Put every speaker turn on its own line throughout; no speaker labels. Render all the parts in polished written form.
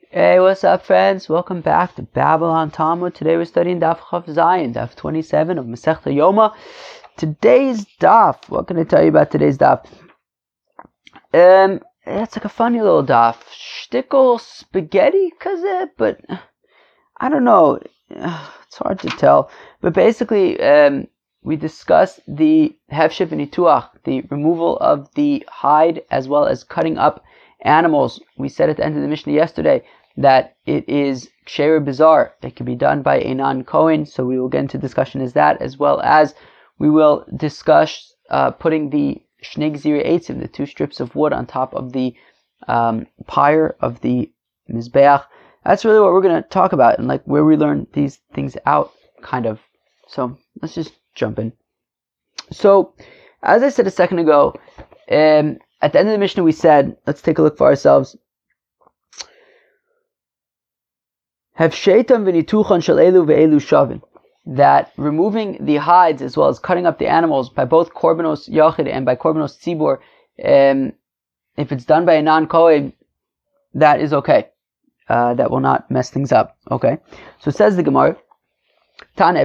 Hey, what's up, friends? Welcome back to Babylon Talmud. Today we're studying Daf Chav Zayin, Daf 27 of Masechta Yoma. Today's Daf, what can I tell you about today's Daf? It's like a funny little Daf. Shtickle spaghetti, but I don't know. It's hard to tell. But basically, we discussed the Hefshev Nituach, the removal of the hide, as well as cutting up animals. We said at the end of the Mishnah yesterday that it is Ksheira Bizarre. It can be done by a non-Kohen, so we will get into discussion as well as we will discuss putting the Shnei Gzirei Eitzim, the two strips of wood, on top of the pyre of the Mizbeach. That's really what we're going to talk about, and like where we learn these things out, kind of. So let's just jump in. So, as I said a second ago, at the end of the Mishnah we said, let's take a look for ourselves. That removing the hides as well as cutting up the animals by both Korbanos Yachid and by Korbanos Tzibor, if it's done by a non-Kohen, that is okay. That will not mess things up. Okay. So it says the Gemara, Tana,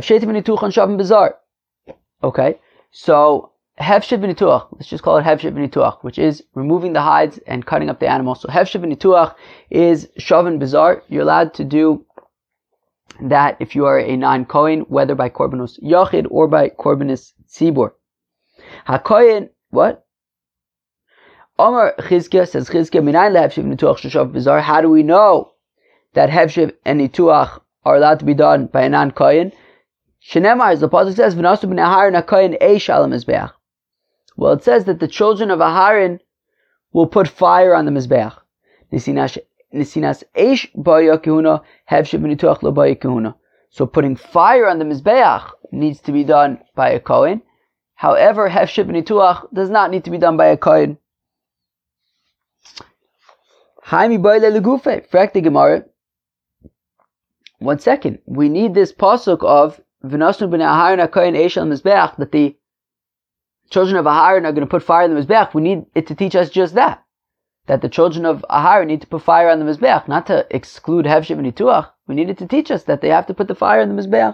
okay. So Hefshev Nituach, let's just call it Hefshev Nituach, which is removing the hides and cutting up the animals. So Hefshev Nituach is Shavan Bizarre. You're allowed to do that if you are a non-Kohen, whether by Korbanos Yachid or by Korbanos Tzibor. HaKohen, what? Omar Chizkiah, says Chizkiah, Minayin leHefshev Nituach Shavan Bizarre. How do we know that Hefshev and Nituach are allowed to be done by a non-Kohen? Shenemar, as the pasuk says, V'nasu b'nei Aharon HaKohen eish al HaMizbeach. Well, it says that the children of Aharon will put fire on the Mizbeach. Nisinas eish ba'ya kehuna, Hefshev Nituach lo ba'ya kehuna. So putting fire on the Mizbeach needs to be done by a Kohen. However, Hefshev Nituach does not need to be done by a Kohen. Haimi ba'yle legufe, frak the Gemara. 1 second. We need this pasuk of V'nasu b'nei Aharon HaKohen eish al Mizbeach, that the children of Aharon are going to put fire on the Mizbeach. We need it to teach us just that the children of Aharon need to put fire on the Mizbeach, not to exclude Hefshev and Nituach. We need it to teach us that they have to put the fire on the Mizbeach.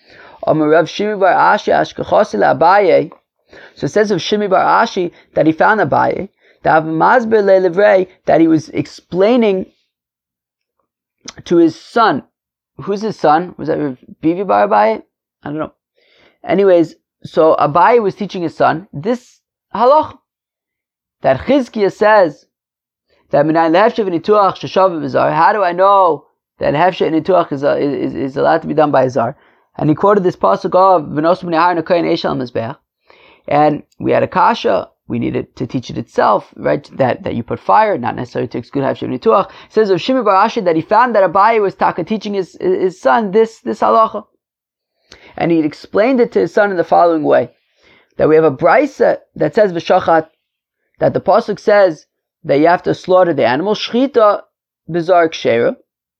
So it says of Shimi bar Ashi that he found Abaye, that he was explaining to his son. Who's his son? Was that Bivi bar Abaye? I don't know. Anyways, so Abaye was teaching his son this halach, that Chizkiah says that Minayin leHefshev Nituach Sheshav Bizarre. How do I know that Hefshev Nituach is allowed to be done by a Zar? And he quoted this pasuk of V'nasu b'nei Aharon HaKohen eish al Mizbeach. And we had a kasha. We needed to teach it itself, right? That you put fire, not necessarily to exclude Hefshev Nituach. It says of Shimi bar Ashi that he found that Abaye was teaching his son this halacha. And he explained it to his son in the following way. That we have a brisa that says V'shachat, that the pasuk says that you have to slaughter the animal. Shchita bizarre ksheira.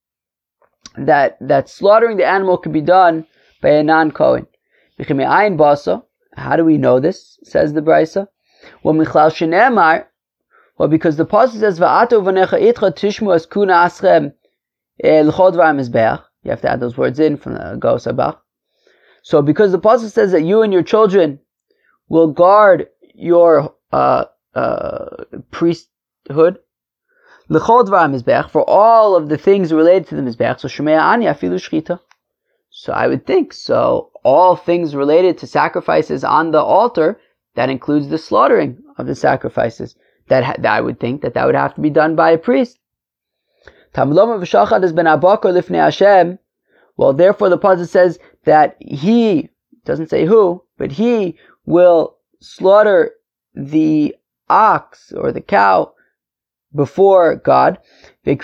That slaughtering the animal can be done by a non-Kohen. V'chime'ayin basa. How do we know this? Says the brisa. Well, because the pasuk says Va'ato v'necha itcha tishmu as kuna aschem l'chol dvar mizbeach. You have to add those words in from the Go Sabach. So because the pasuk says that you and your children will guard your priesthood l'chol dvar mizbeach, for all of the things related to the mizbeach. So shmei ani afilu shchita. So I would think so. All things related to sacrifices on the altar, that includes the slaughtering of the sacrifices. That I would think that would have to be done by a priest. Well, therefore the pasuk says that he, doesn't say who, but he will slaughter the ox or the cow before God. And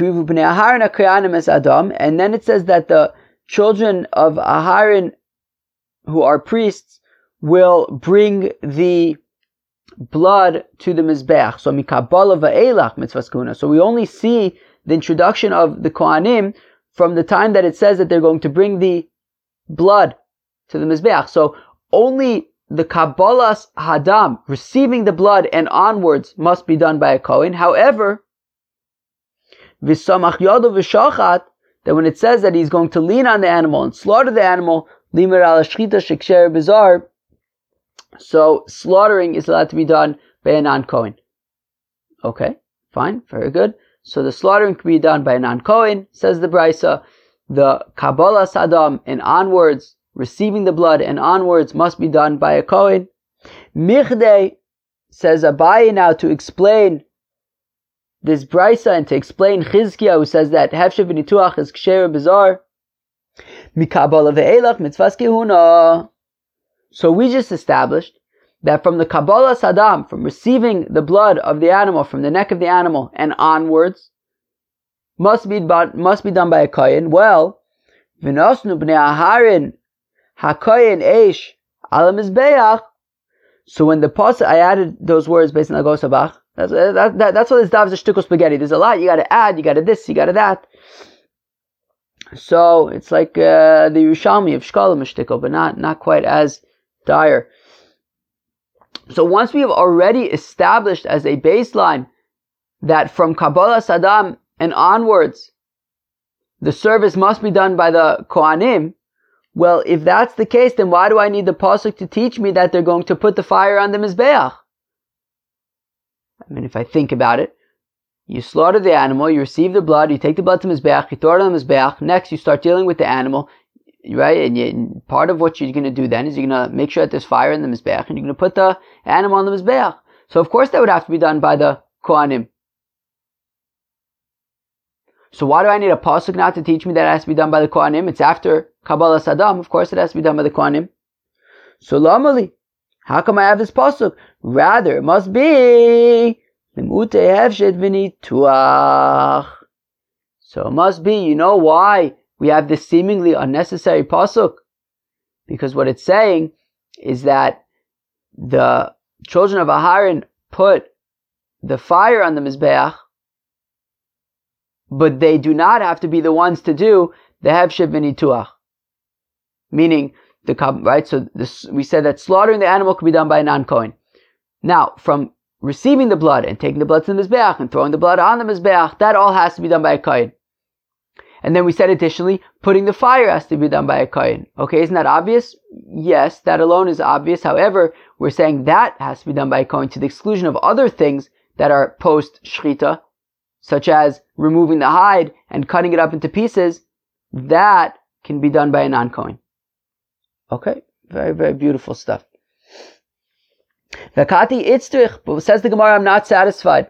then it says that the children of Aharon who are priests will bring the blood to the Mizbeach. So mikabala va'elach mitzvahs kuna. So we only see the introduction of the Kohanim from the time that it says that they're going to bring the blood to the Mizbeach. So only the Kabbalas Hadam, receiving the blood and onwards, must be done by a Kohen. However, v'samach yado v'shachat, that when it says that he's going to lean on the animal and slaughter the animal, limer al shchita sheksher bizar, so slaughtering is allowed to be done by a non-Kohen. Okay, fine, very good. So the slaughtering can be done by a non-Kohen, says the Brisa. The Kabbalah Sadam and onwards, receiving the blood and onwards, must be done by a Kohen. Michdei, says Abaye now, to explain this Brisa and to explain Chizkiah, who says that Hefshev v'nituach is ksher bizar. Mikabbalah ve'elach mitzvahs kehuna. So we just established that from the Kabbalah Sadam, from receiving the blood of the animal from the neck of the animal and onwards, must be done by a Kohen. Well, v'nosnu bnei Aharon haKohen eish ala mizbeach. So when the pasuk, I added those words based on Lagos Habach. That's what this dav's a shtickle spaghetti. There's a lot you got to add. You got to this. You got to that. So it's like the Yerushalmi of Shkolim shtickle, but not quite as dire. So once we have already established as a baseline that from Kabbalah Sadam and onwards, the service must be done by the Kohanim, well, if that's the case, then why do I need the pasuk to teach me that they're going to put the fire on the Mizbeach? I mean, if I think about it, you slaughter the animal, you receive the blood, you take the blood to Mizbeach, you throw it on the Mizbeach, next you start dealing with the animal, right? And part of what you're going to do then is you're going to make sure that there's fire in the Mizbeach, and you're going to put the animal on the Mizbeach. So of course that would have to be done by the Kohanim. So why do I need a pasuk now to teach me that it has to be done by the Kohanim? It's after Kabbalah Sadam. Of course it has to be done by the Kohanim. So Lamali, how come I have this pasuk? Rather, it must be so it must be, you know why we have this seemingly unnecessary pasuk? Because what it's saying is that the children of Aharon put the fire on the Mizbeach, but they do not have to be the ones to do the Hefshev v'nituach. Meaning, right? So we said that slaughtering the animal can be done by a non-Kohen. Now, from receiving the blood and taking the blood to the Mizbeach and throwing the blood on the Mizbeach, that all has to be done by a Kohen. And then we said additionally, putting the fire has to be done by a Kohen. Okay, isn't that obvious? Yes, that alone is obvious. However, we're saying that has to be done by a Kohen to the exclusion of other things that are post-Shchita, such as removing the hide and cutting it up into pieces. That can be done by a non-Kohen. Okay, very, very beautiful stuff. Vakati itztrich, but says the Gemara, I'm not satisfied.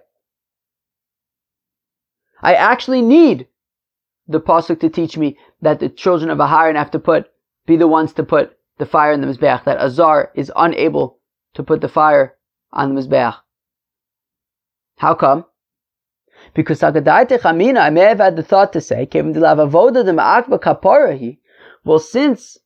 I actually need the pasuk to teach me that the children of Aharon have to be the ones to put the fire in the Mizbeach, that Azar is unable to put the fire on the Mizbeach. How come? Because I may have had the thought to say, well, since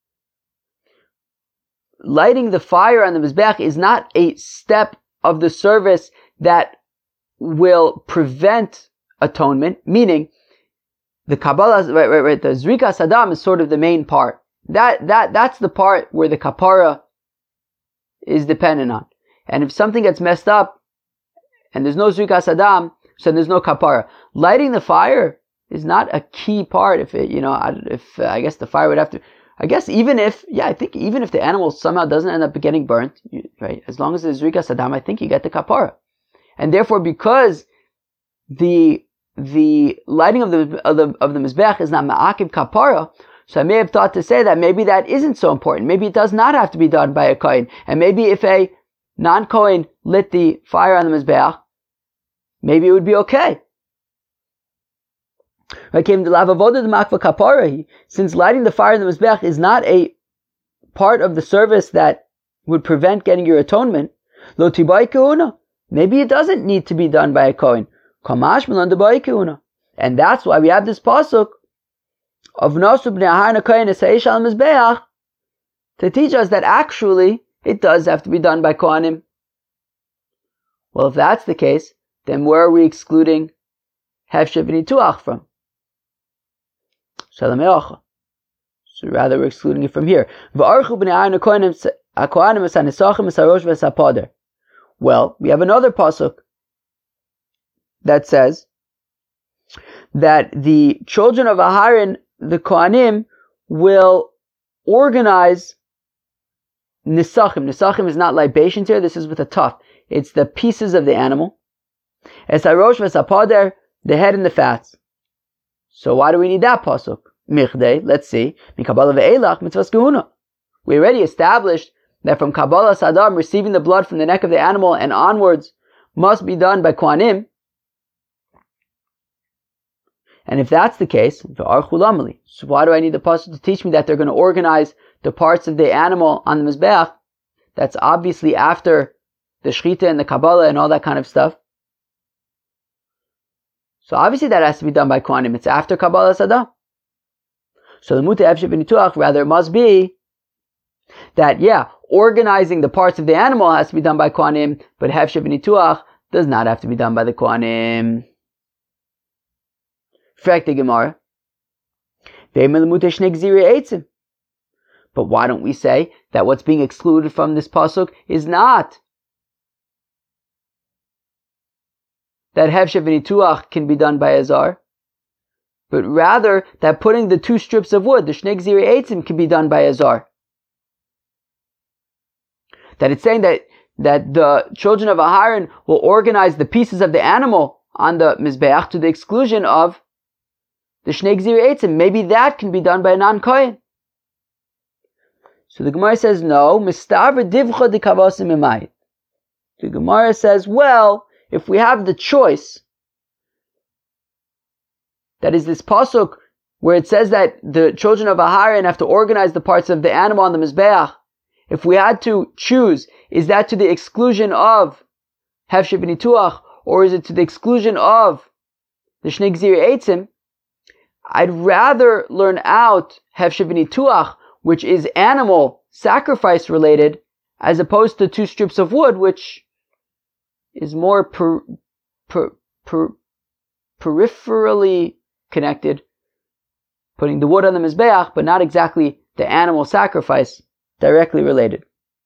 lighting the fire on the Mizbeach is not a step of the service that will prevent atonement, meaning the Kabbalah, right, the Zrika Sadam is sort of the main part. That's the part where the kapara is dependent on. And if something gets messed up and there's no Zrika Sadam, so there's no kapara. Lighting the fire is not a key part. I guess the fire would have to, I think even if the animal somehow doesn't end up getting burnt, right, as long as there's Zrika Sadam, I think you get the kapara. And therefore, because the lighting of the Mizbeach is not ma'akib kapara, so I may have thought to say that maybe that isn't so important. Maybe it does not have to be done by a Kohen. And maybe if a non-Kohen lit the fire on the Mizbeach, maybe it would be okay. Since lighting the fire in the Mizbeach is not a part of the service that would prevent getting your atonement, maybe it doesn't need to be done by a Kohen. And that's why we have this pasuk of Nosu bnei Aharon HaKohen es ha'esh al Mizbeach to teach us that actually it does have to be done by Kohanim. Well, if that's the case, then where are we excluding Hefshev v'nituach from? So rather we're excluding it from here. Well, we have another pasuk that says that the children of Aharon, the Kohanim, will organize nisachim. Nisachim is not libations here, this is with a taf. It's the pieces of the animal. Es harosh v'sapader, the head and the fats. So why do we need that pasuk? Michdei, let's see. Mikabala ve'elach mitzvahs gehuna. We already established that from Kabbalah Sadam, receiving the blood from the neck of the animal and onwards must be done by Kohanim. And if that's the case, so why do I need the pasuk to teach me that they're going to organize the parts of the animal on the Mizbeach? That's obviously after the Shechita and the Kabbalah and all that kind of stuff. So obviously that has to be done by Kohanim. It's after Kabbalah Sadam. So the Muta Hefshev Nituach, rather, it must be that, organizing the parts of the animal has to be done by Kohanim, but Hefshev Nituach does not have to be done by the Kohanim. Frek the Gemara. But why don't we say that what's being excluded from this pasuk is not that Hefshev Nituach can be done by Azar, but rather that putting the two strips of wood, the Shnei Gzirei Eitzim, can be done by Azar. That it's saying that the children of Aharon will organize the pieces of the animal on the Mizbeach to the exclusion of the Shnei Gzirei Eitzim. Maybe that can be done by a non-Kohen. So the Gemara says, no, Mistavra Divcha di Kavasim Emayit. The Gemara says, well, if we have the choice, that is this pasuk where it says that the children of Aharon have to organize the parts of the animal on the Mizbeach, if we had to choose, is that to the exclusion of Hefshev Nituach, or is it to the exclusion of the Shnei Gzirei Eitzim? I'd rather learn out Hefshev Nituach, which is animal sacrifice related, as opposed to two strips of wood, which is more peripherally connected, putting the wood on the Mizbeach, but not exactly the animal sacrifice directly related.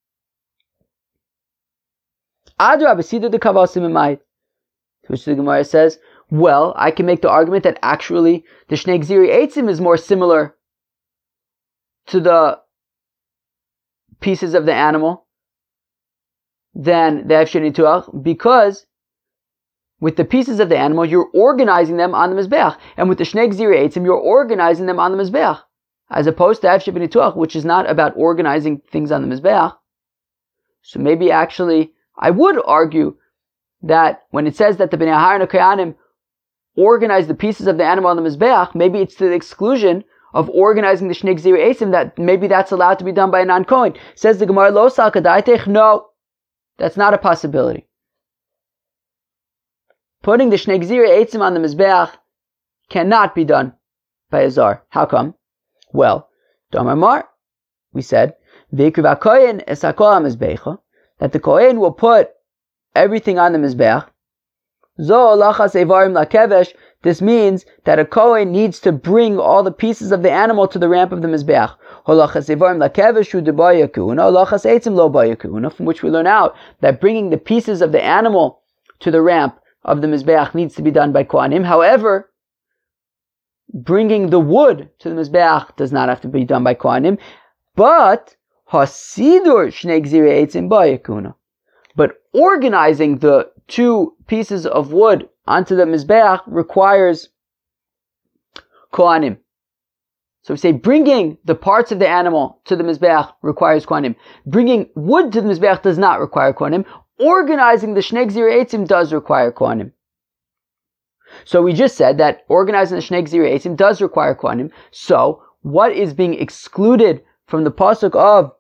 Adra b'sidur the kavasim emayit, which the Gemara says, well, I can make the argument that actually the Shnei Gzirei Eitzim is more similar to the pieces of the animal than the Hefshev Nituach, because with the pieces of the animal, you're organizing them on the Mizbeach, and with the Shnei Gzirei Eitzim, you're organizing them on the Mizbeach, as opposed to Hefshev Nituach, which is not about organizing things on the Mizbeach. So maybe actually, I would argue that when it says that the Bnei Aharon HaKohanim organize the pieces of the animal on the Mizbeach, maybe it's to the exclusion of organizing the Shnei Gzirei Eitzim, that maybe that's allowed to be done by a non-Kohen. Says the Gemara, Lo sal kadaitech, no, that's not a possibility. Putting the Shnei Gzirei Eitzim on the Mizbeach cannot be done by a Zar. How come? Well, Damar Mar, we said, V'ikuv HaKohen es hakol HaMizbecha, that the Kohen will put everything on the Mizbeach. Zo lachas evarim lakevesh, this means that a Kohen needs to bring all the pieces of the animal to the ramp of the Mizbeach. Holachas evarim lakevesh hu deba yakuna, holachas eitzim lo ba yakuna, from which we learn out that bringing the pieces of the animal to the ramp of the Mizbeach needs to be done by Kohanim. However, bringing the wood to the Mizbeach does not have to be done by Kohanim, but hasidur shnei gzirei eitzim ba yakuna. But organizing the two pieces of wood onto the Mizbeach requires Kohanim. So we say bringing the parts of the animal to the Mizbeach requires Kohanim. Bringing wood to the Mizbeach does not require Kohanim. Organizing the Shnei Gzirei Eitzim does require Kohanim. So we just said that organizing the Shnei Gzirei Eitzim does require Kohanim. So what is being excluded from the pasuk of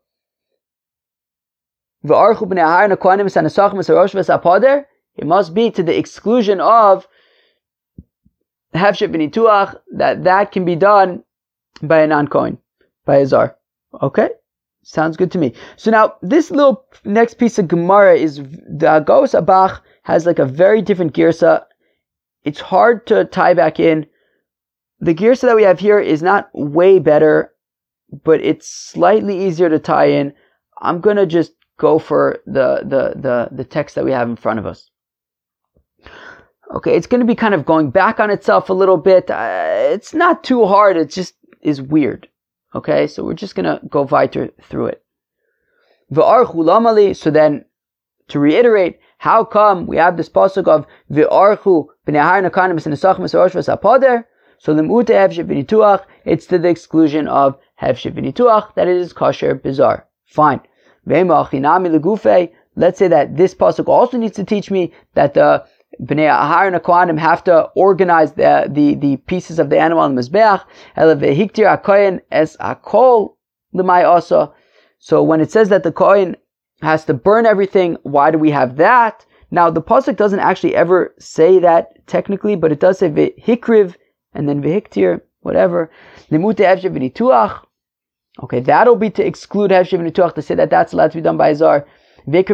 V'archu b'nei Aharon HaKohanim v'sanasachim v'sarosh v'sapader? It must be to the exclusion of Hefshev Nituach, that can be done by a non-Kohen, by a Zar. Okay? Sounds good to me. So now, this little next piece of Gemara is, the Agos Abach has like a very different girsa. It's hard to tie back in. The girsa that we have here is not way better, but it's slightly easier to tie in. I'm gonna just go for the text that we have in front of us. Okay, it's going to be kind of going back on itself a little bit. It's not too hard. It just is weird. Okay, so we're just going to go weiter through it. V'archu lamali. So then, to reiterate, how come we have this pasuk of v'archu b'nei Aharon hakanim v'nesachim v'sarosh v'sapader? So the mu'ute hefshet v'nituach, it's to the exclusion of hefshet v'nituach, that it is kosher bizarre. Fine. Ve'ema achinami legufei. Let's say that this pasuk also needs to teach me that the Bnei Aharon HaKohanim have to organize the pieces of the animal on the Mizbeach. Ele vehiktir HaKohen es HaKol l'may asa. So when it says that the Kohen has to burn everything, why do we have that? Now the pasuk doesn't actually ever say that technically, but it does say vehikriv and then vehiktir, whatever. Limute hefshet v'nituach. Okay, that'll be to exclude hefshet v'nituach, to say that that's allowed to be done by Azar. Okay,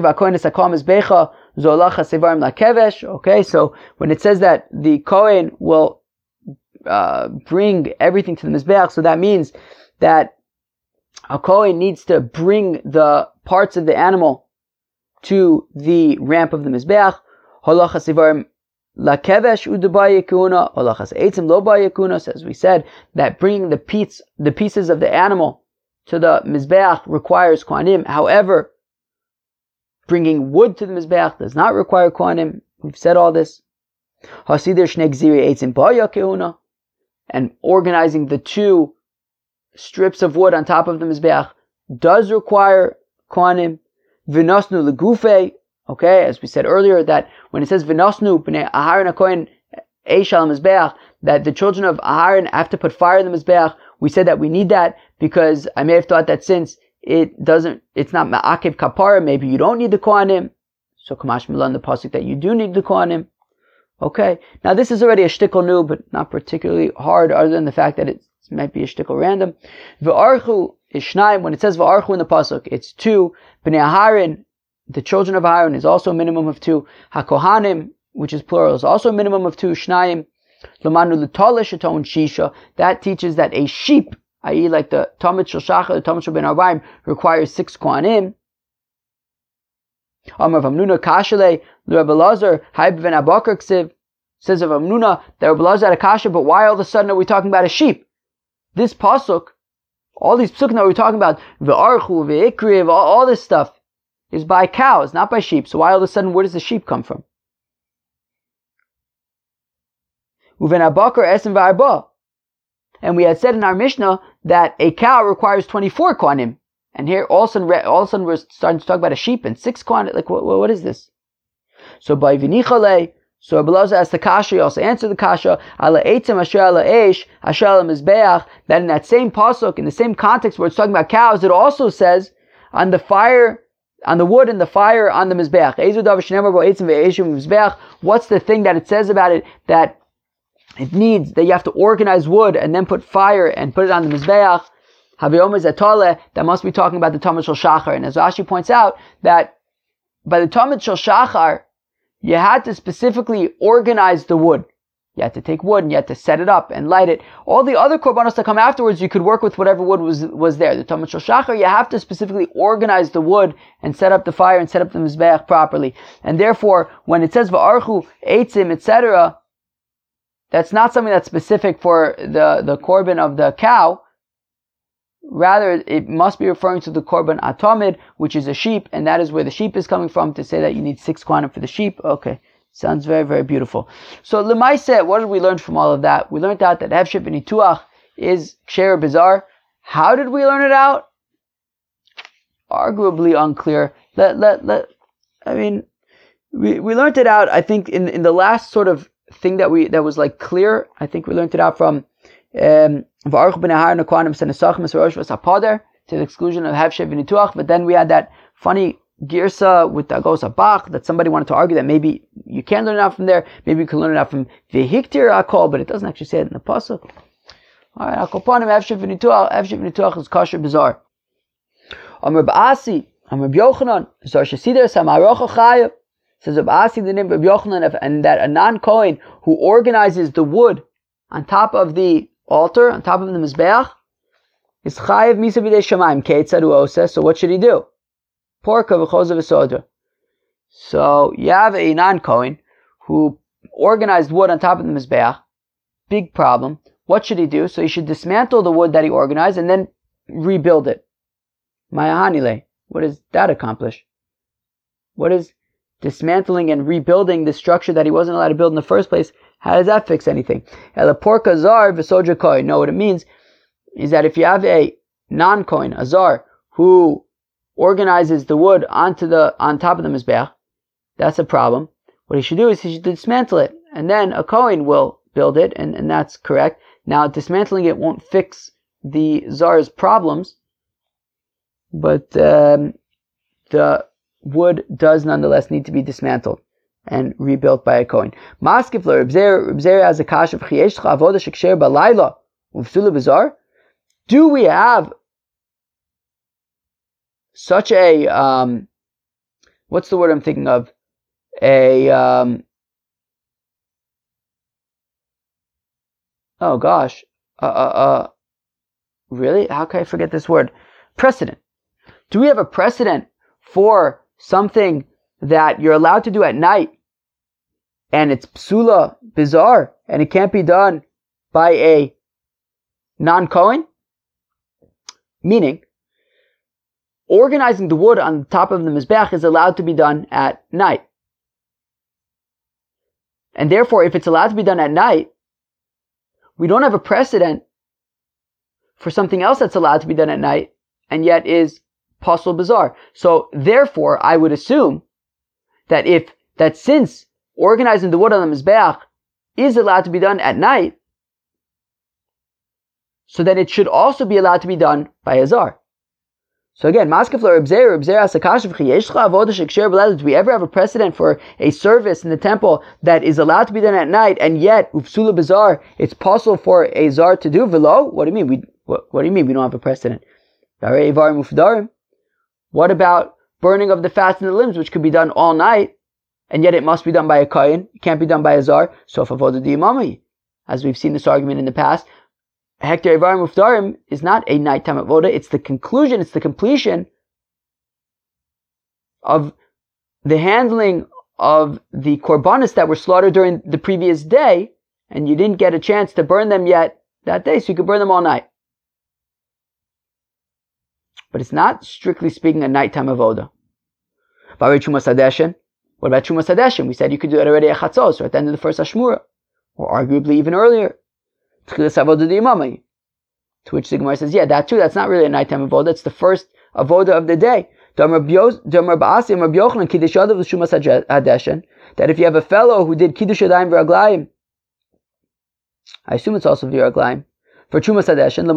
so when it says that the Kohen will bring everything to the Mizbeach, so that means that a Kohen needs to bring the parts of the animal to the ramp of the Mizbeach. So as we said, that bringing the pieces of the animal to the Mizbeach requires Kohanim. However, bringing wood to the Mizbeach does not require Kohanim. We've said all this. And organizing the two strips of wood on top of the Mizbeach does require Kohanim. V'nosnu legufe. Okay, as we said earlier, that when it says v'nosnu b'nei Aharon HaKohen eish al Mizbeach, that the children of Aharon have to put fire in the Mizbeach, we said that we need that because I may have thought that since it's not ma'akev kapara, maybe you don't need the Kohanim. So Kamash Milan, the pasuk that you do need the Kohanim. Okay, now this is already a shtickle new, but not particularly hard, other than the fact that it might be a shtickle random. V'archu is shnaim. When it says v'archu in the pasuk, it's two. Bnei Aharon, the children of Aharon, is also a minimum of two. HaKohanim, which is plural, is also a minimum of two. Shnaim. L'manu l'tolish aton shisha. That teaches that a sheep, i.e. like the Talmud Shel Shachar, the Talmud Shel Ben Arbaim, requires 6 Kohanim. Amar Vamnuna Kashale, Rabbi Lazar, Haib ben Abakar Ksiv, says of Amnuna that Rabbi Lazar had a kasha, but why all of a sudden are we talking about a sheep? This pasuk, all these pasukim that we're talking about, V'archu, V'ikriv, all this stuff, is by cows, not by sheep. So why all of a sudden, where does the sheep come from? Uven Abakar Esen V'arba. And we had said in our Mishnah that a cow requires 24 Kohanim. And here all of a sudden we're starting to talk about a sheep and 6 Kohanim. Like, what is this? So by Vinichale, so Rabbi Lazar asked the kasha, he also answered the kasha, Ala Eitzim Asher Ala Eish, Asher Ala Mizbeach, that in that same pasuk, in the same context where it's talking about cows, it also says on the fire, on the wood and the fire on the Mizbeach. What's the thing that it says about it that it needs, that you have to organize wood and then put fire and put it on the Mizbeach? That must be talking about the Talmud Shel Shachar. And as Rashi points out, that by the Talmud Shel Shachar, you had to specifically organize the wood. You had to take wood and you had to set it up and light it. All the other korbanos that come afterwards, you could work with whatever wood was there. The Talmud Shel Shachar, you have to specifically organize the wood and set up the fire and set up the Mizbeach properly. And therefore, when it says V'archu, Eitzim, etc., that's not something that's specific for the korban of the cow. Rather, it must be referring to the korban atomid, which is a sheep, and that is where the sheep is coming from, to say that you need 6 Kohanim for the sheep. Okay, sounds very, very beautiful. So, Lemaiseh, what did we learn from all of that? We learned out that Hefshet v'nituach is ksher bizarre. How did we learn it out? Arguably unclear. We learned it out, I think, in the last sort of thing that was like clear. I think we learned it out from to the exclusion of Hefshet v'nituach, but then we had that funny girsa with the Agos HaBach that somebody wanted to argue that maybe you can learn it out from there, maybe you can learn it out from Vehiktir Akol, but it doesn't actually say it in the pasuk. Alright, Akoponim Hefshet v'nituach is kosher bizarre. Amr Ba'asi, Amr B'Yochanan, Zar Shesider Samarocha Chayav, says Ba'asi the name of B'Yochanan, and that a non-Kohen who organizes the wood on top of the altar, on top of the Mizbeach, is chayiv misa b'dei shamayim keitzad ose. So what should he do? Porka v'choza v'sodra. So you have a non-Kohen who organized wood on top of the Mizbeach. Big problem. What should he do? So he should dismantle the wood that he organized and then rebuild it. Mayahanile. What does that accomplish? What is dismantling and rebuilding the structure that he wasn't allowed to build in the first place? How does that fix anything? Elaporka zar v'sodra kohen. No, what it means is that if you have a non-kohen, a zar, who organizes the wood on top of the Mizbeach, that's a problem. What he should do is he should dismantle it, and then a kohen will build it, and that's correct. Now, dismantling it won't fix the zar's problems, but the wood does nonetheless need to be dismantled and rebuilt by a kohen. Maskifler, Reb has a kasha v'chiyeshcha avoda sheksher balayla uvsula b'zar. Do we have such a what's the word I'm thinking of? Oh gosh, really? How can I forget this word? Precedent. Do we have a precedent for something that you're allowed to do at night, and it's psula, bizarre, and it can't be done by a non-Kohen? Meaning, organizing the wood on top of the Mizbeach is allowed to be done at night. And therefore, if it's allowed to be done at night, we don't have a precedent for something else that's allowed to be done at night, and yet is pasul bizarre. So therefore, I would assume that since organizing the wood on the Mizbeach is allowed to be done at night, so then it should also be allowed to be done by a zar. So again, Maskefler, do we ever have a precedent for a service in the temple that is allowed to be done at night, and yet ufsula bizar, it's possible for a zar to do velo? What do you mean? What do you mean we don't have a precedent? What about burning of the fat in the limbs, which could be done all night, and yet it must be done by a kohen? It can't be done by a zar. So avoda d'imami, as we've seen this argument in the past. Hektar Ivarim Ufdarim is not a nighttime avoda, it's the conclusion, it's the completion of the handling of the korbanos that were slaughtered during the previous day, and you didn't get a chance to burn them yet that day, so you could burn them all night. But it's not, strictly speaking, a nighttime avoda. What about Chumas Hadeshin? We said you could do it already at Chatzos, or at the end of the first Ashmura, or arguably even earlier. To which the Gemara says, yeah, that too, that's not really a nighttime avoda, it's the first avoda of the day. That if you have a fellow who did Kiddush Yadayim v'Raglayim, I assume it's also v'Raglayim, for Chumas Hadeshin,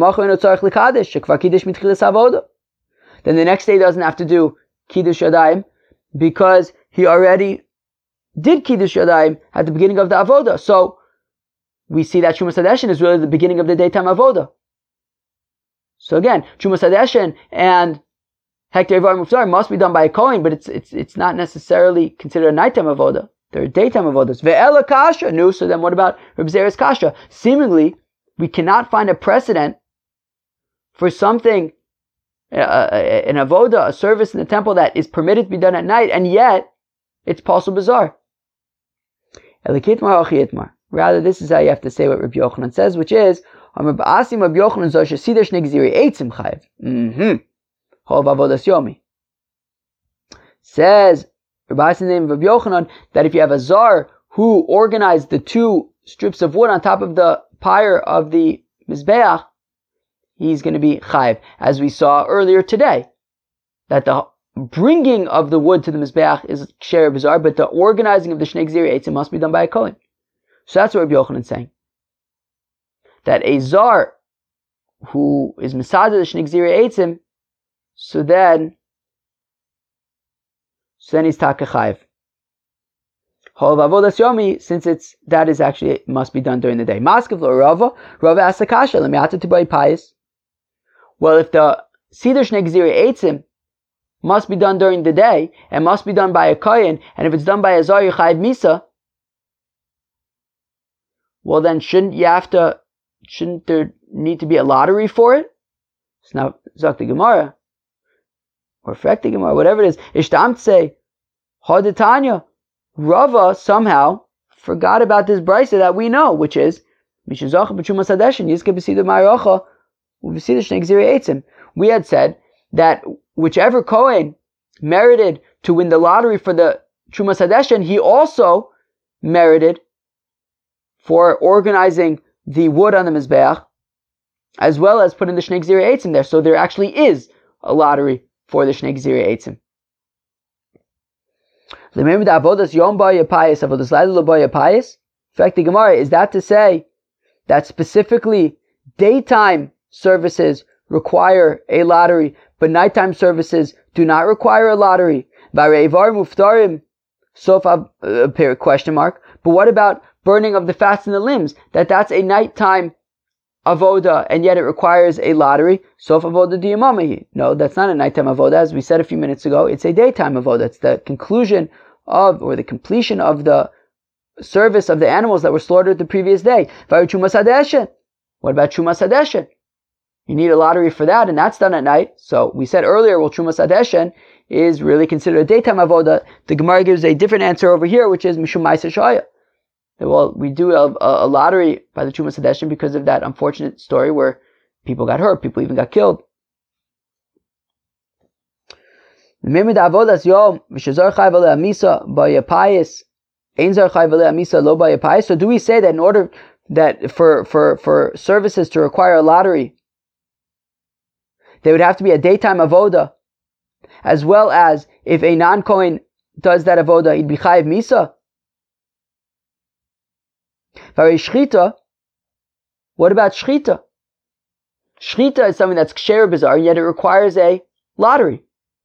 then the next day he doesn't have to do Kiddush Yadayim, because he already did Kiddush Yadayim at the beginning of the avoda. So we see that Chumas Hadeshin is really the beginning of the daytime avoda. So again, Chumas Hadeshin and Hektar Ivarim Ufdarim must be done by a kohen, but it's not necessarily considered a nighttime avoda. They're daytime avodas. Ve'ela kasha. No, so then what about Reb Zera's kasha? Seemingly, we cannot find a precedent for something, an avoda, a service in the temple that is permitted to be done at night, and yet it's pasul bizarre. Elikitmar achiyitmar. Rather, this is how you have to say what Rabbi Yochanan says, which is, says Rabbi Yochanan, name of Rabbi Yochanan, that if you have a zar who organized the two strips of wood on top of the pyre of the Mizbeach, he's going to be chayiv. As we saw earlier today, that the bringing of the wood to the Mizbeach is ksher bizarre, but the organizing of the Shnei Gziri Eitzim must be done by a kohen. So that's what Rabbi Yochanan is saying. That a zar who is Masada the Shnei Gziri Eitzim, so then he's Takachayiv. Hol Avodas Yomi, since that is actually, must be done during the day. Maskav lo Rava asks Akasha, Lemiata Tibai Payis. Well, if the Seder Shnei Gziri Eitzim must be done during the day, and must be done by a kohen, and if it's done by a zar, you chayiv misa, well then shouldn't there need to be a lottery for it? It's now Zakti Gemara, or Frekti Gemara, whatever it is. Ishtam say, Haditanya, Rava somehow forgot about this brisa that we know, which is we had said that whichever Kohen merited to win the lottery for the Trumas Hadeshen, he also merited for organizing the wood on the Mizbeach, as well as putting the Shnei Gzirei Eitzim there. So there actually is a lottery for the Shnei Gzirei Eitzim. Remember the Avodas Yom Ba'ya Payis, Avodas Laila Ba'ya Payis? In fact, the Gemara, is that to say that specifically daytime services require a lottery, but nighttime services do not require a lottery? Vareivar Muftarim, Sofa question mark. But what about burning of the fats in the limbs? That's a nighttime avoda, and yet it requires a lottery. Sof avoda diyamamahi. No, that's not a nighttime avoda. As we said a few minutes ago, it's a daytime avoda. It's the conclusion of, or the completion of the service of the animals that were slaughtered the previous day. What about Trumas Hadeshen? You need a lottery for that, and that's done at night. So we said earlier, well, Trumas Hadeshen is really considered a daytime avoda. The Gemara gives a different answer over here, which is Mishum Ma'aser Shaya. Well, we do a lottery by the Trumas Hadeshen because of that unfortunate story where people got hurt, people even got killed. So do we say that in order that for services to require a lottery, there would have to be a daytime avoda, as well as if a non-Kohen does that avoda, he'd be chayiv misa? Shchita, what about shchita? Shchita is something that's ksher bizarre, yet it requires a lottery.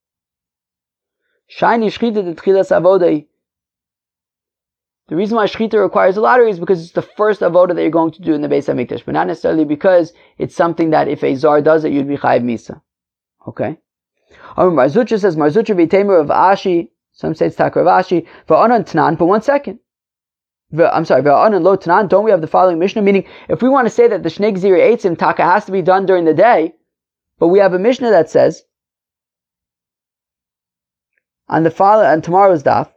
Shiny shchita de tchilas avoda. The reason why shchita requires a lottery is because it's the first avoda that you're going to do in the Beis HaMikdash, but not necessarily because it's something that if a zar does it, you'd be chayiv misa. Okay. Marzucha says Marzucha v'temer of Ashi. Some say it's Takar of Ashi. V'anan Tanan. But 1 second. V'anan lo Tanan. Don't we have the following Mishnah? Meaning, if we want to say that the Shnei Gzirei Eitzim Taka has to be done during the day, but we have a Mishnah that says on tomorrow's daf,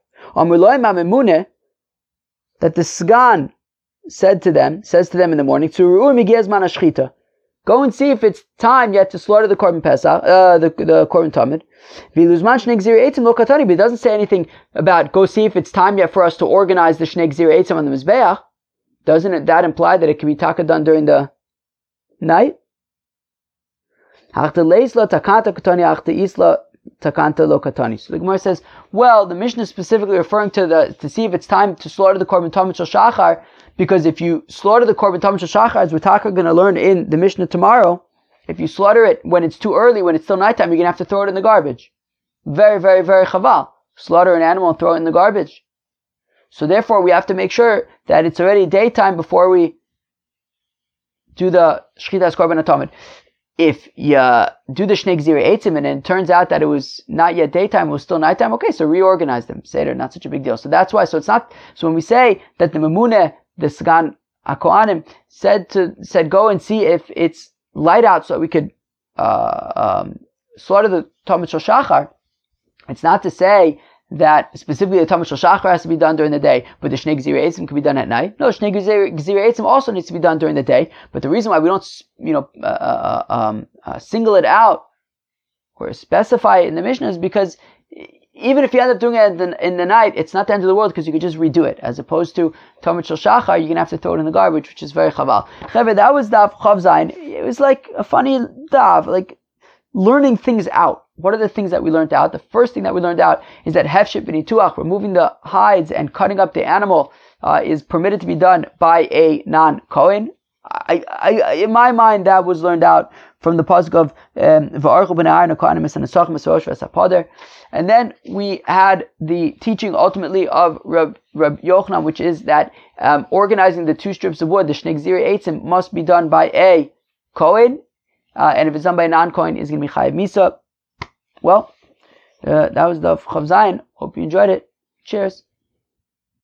that the Sgan says to them in the morning, go and see if it's time yet to slaughter the Korban Pesach, the Korban Tamid. But it doesn't say anything about go see if it's time yet for us to organize the Shnei Gzirei Eitzim on the Mizbeach. Doesn't that imply that it can be taka done during the night? So the Gemara says, well, the Mishnah is specifically referring to see if it's time to slaughter the Korban Tamid Shel Shachar, because if you slaughter the Korban Tamid Shel Shachar, as we're going to learn in the Mishnah tomorrow, if you slaughter it when it's too early, when it's still nighttime, you're going to have to throw it in the garbage. Very, very, very chaval. Slaughter an animal and throw it in the garbage. So therefore, we have to make sure that it's already daytime before we do the Shchitas Korban Tamid. If you do the Shnei Gzirei Eitzim and it turns out that it was not yet daytime, it was still nighttime, okay, so reorganize them. Seder, not such a big deal. So that's why, so when we say that the Memuneh, the Sgan HaKohanim, said go and see if it's light out so that we could slaughter the Tamid Shel Shachar, it's not to say that specifically the Tamid Shel Shachar has to be done during the day, but the Shnei Gzirei Eitzim can be done at night. No, Shnei Gzirei Eitzim also needs to be done during the day, but the reason why we don't, single it out or specify it in the Mishnah is because even if you end up doing it in the night, it's not the end of the world because you could just redo it. As opposed to Tamid Shel Shachar, you're going to have to throw it in the garbage, which is very chaval. That was Daf Chav Zayin. It was like a funny Daf, like learning things out. What are the things that we learned out? The first thing that we learned out is that hefshit b'nituach, removing the hides and cutting up the animal, is permitted to be done by a non-Kohen. In my mind, that was learned out from the pasuk of v'archu b'nei Aaron HaKohanim es hanesachim es v'esapader. And then we had the teaching ultimately of Reb Yochanan, which is that organizing the 2 strips of wood, the Shnei Gzirei Eitzim, must be done by a Kohen, and if it's done by a non-Kohen, it's going to be chayiv misa. Well, that was the Chav Zayin. Hope you enjoyed it. Cheers.